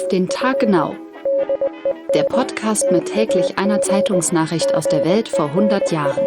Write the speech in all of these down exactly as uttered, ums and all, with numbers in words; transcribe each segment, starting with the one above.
den Tag genau. Der Podcast mit täglich einer Zeitungsnachricht aus der Welt vor hundert Jahren.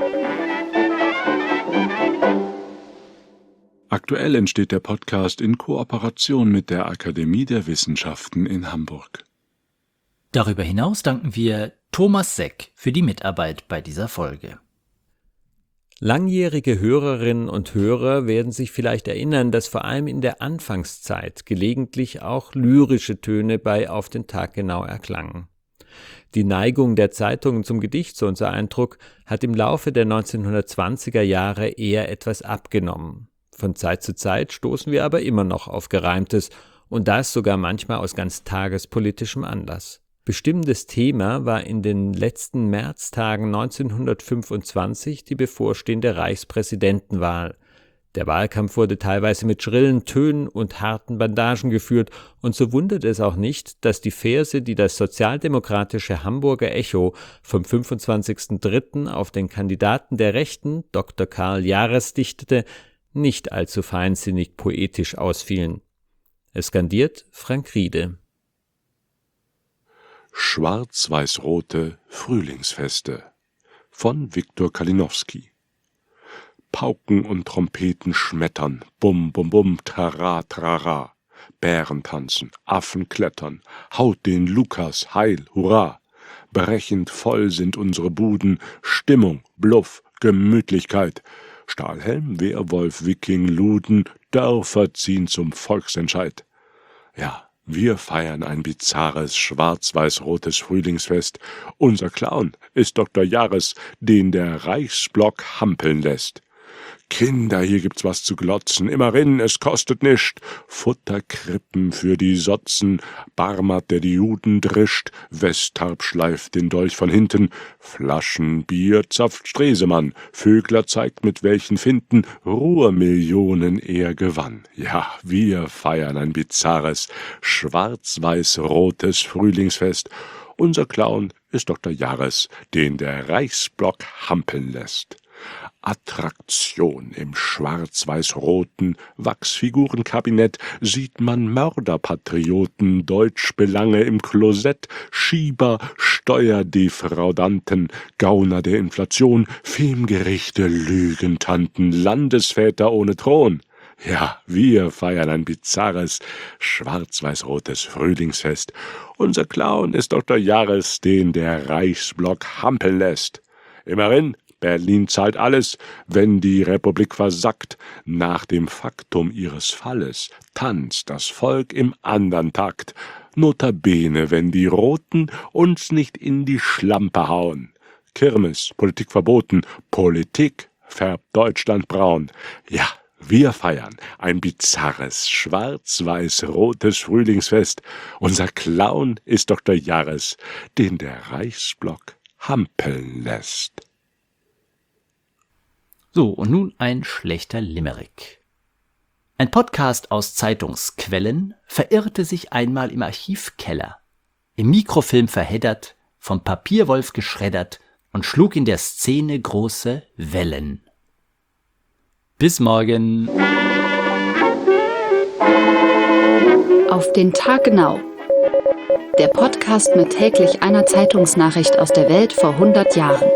Aktuell entsteht der Podcast in Kooperation mit der Akademie der Wissenschaften in Hamburg. Darüber hinaus danken wir Thomas Seck für die Mitarbeit bei dieser Folge. Langjährige Hörerinnen und Hörer werden sich vielleicht erinnern, dass vor allem in der Anfangszeit gelegentlich auch lyrische Töne bei Auf den Tag genau erklangen. Die Neigung der Zeitungen zum Gedicht, so unser Eindruck, hat im Laufe der neunzehnhundertzwanziger Jahre eher etwas abgenommen. Von Zeit zu Zeit stoßen wir aber immer noch auf Gereimtes, und das sogar manchmal aus ganz tagespolitischem Anlass. Bestimmendes Thema war in den letzten Märztagen neunzehnhundertfünfundzwanzig die bevorstehende Reichspräsidentenwahl. Der Wahlkampf wurde teilweise mit schrillen Tönen und harten Bandagen geführt, und so wundert es auch nicht, dass die Verse, die das sozialdemokratische Hamburger Echo vom fünfundzwanzigsten dritten auf den Kandidaten der Rechten, Doktor Karl Jahres, dichtete, nicht allzu feinsinnig poetisch ausfielen. Es skandiert Frank Riede. Schwarz-weiß-rote Frühlingsfeste von Viktor Kalinowski. Pauken und Trompeten schmettern, bum, bum, bum, trara, trara. Bären tanzen, Affen klettern, haut den Lukas, heil, hurra. Brechend voll sind unsere Buden, Stimmung, Bluff, Gemütlichkeit. Stahlhelm, Wehrwolf, Wiking, Luden, Dörfer ziehen zum Volksentscheid. Ja, wir feiern ein bizarres, schwarz-weiß-rotes Frühlingsfest. Unser Clown ist Doktor Jahres, den der Reichsblock hampeln lässt. Kinder, hier gibt's was zu glotzen, immerhin, es kostet nischt. Futterkrippen für die Sotzen, Barmert, der die Juden drischt, Westarp schleift den Dolch von hinten, Flaschen Bier zapft Stresemann, Vögler zeigt mit welchen Finden Ruhrmillionen er gewann. Ja, wir feiern ein bizarres, schwarz-weiß-rotes Frühlingsfest. Unser Clown ist Doktor Jahres, den der Reichsblock hampeln lässt. Attraktion im schwarz-weiß-roten Wachsfigurenkabinett sieht man Mörderpatrioten, Deutschbelange im Klosett, Schieber, Steuerdefraudanten, Gauner der Inflation, Femgerichte, Lügentanten, Landesväter ohne Thron. Ja, wir feiern ein bizarres, schwarz-weiß-rotes Frühlingsfest. Unser Clown ist Doktor Jahres, den der Reichsblock hampeln lässt. Immerhin, Berlin zahlt alles, wenn die Republik versackt. Nach dem Faktum ihres Falles tanzt das Volk im andern Takt. Notabene, wenn die Roten uns nicht in die Schlampe hauen. Kirmes, Politik verboten, Politik färbt Deutschland braun. Ja, wir feiern ein bizarres, schwarz-weiß-rotes Frühlingsfest. Unser Clown ist Doktor Jahres, den der Reichsblock hampeln lässt. So, und nun ein schlechter Limerick. Ein Podcast aus Zeitungsquellen verirrte sich einmal im Archivkeller, im Mikrofilm verheddert, vom Papierwolf geschreddert und schlug in der Szene große Wellen. Bis morgen. Auf den Tag genau. Der Podcast mit täglich einer Zeitungsnachricht aus der Welt vor hundert Jahren.